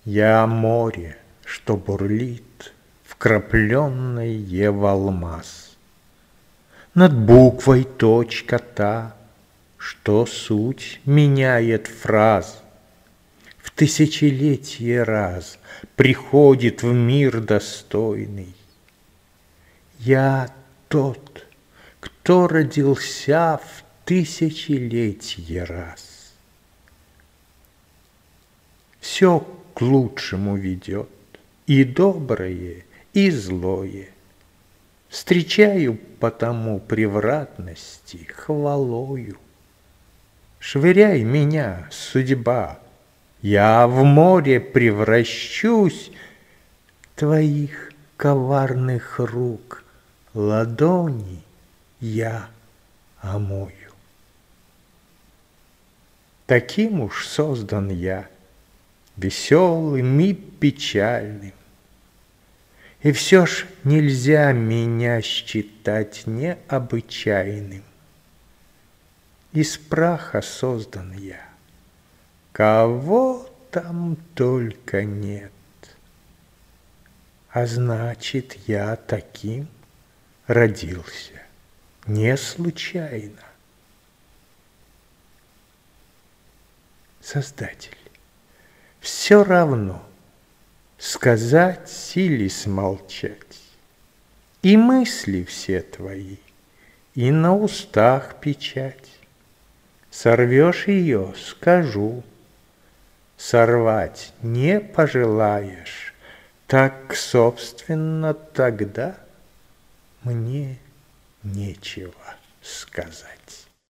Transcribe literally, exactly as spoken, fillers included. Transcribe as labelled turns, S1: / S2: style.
S1: Я море, что бурлит, вкрапленное в алмаз. Над буквой точка та, что суть меняет фраз. В тысячелетие раз приходит в мир достойный. Я тот, кто родился в тысячелетие раз. Все к лучшему ведет, и доброе, и злое. Встречаю потому превратности хвалою. Швыряй меня, судьба, я в море превращусь, твоих коварных рук ладони я омою. Таким уж создан я, веселым и печальным. И все ж нельзя меня считать необычайным. Из праха создан я, кого там только нет. А значит, я таким родился не случайно. Создатель, все равно, сказать или смолчать. И мысли все твои, и на устах печать. Сорвешь ее, скажу. Сорвать не пожелаешь, так, собственно, тогда мне нечего сказать.